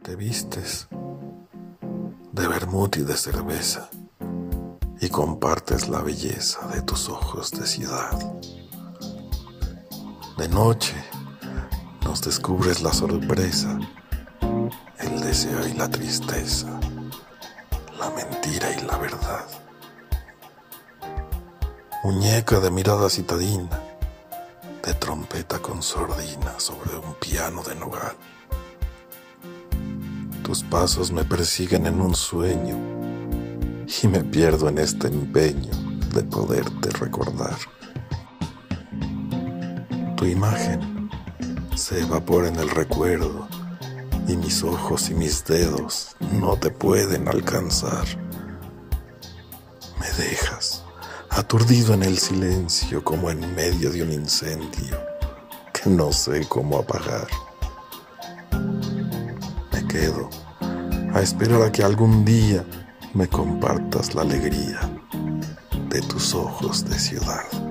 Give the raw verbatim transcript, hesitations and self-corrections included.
Te vistes de vermut y de cerveza y compartes la belleza de tus ojos de ciudad. De noche nos descubres la sorpresa, el deseo y la tristeza, la mentira y la verdad. Muñeca de mirada citadina, de trompeta con sordina sobre un piano de nogal. Tus pasos me persiguen en un sueño y me pierdo en este empeño de poderte recordar. Tu imagen se evapora en el recuerdo y mis ojos y mis dedos no te pueden alcanzar. Me dejas aturdido en el silencio como en medio de un incendio que no sé cómo apagar. Me quedo a esperar a que algún día me compartas la alegría de tus ojos de ciudad.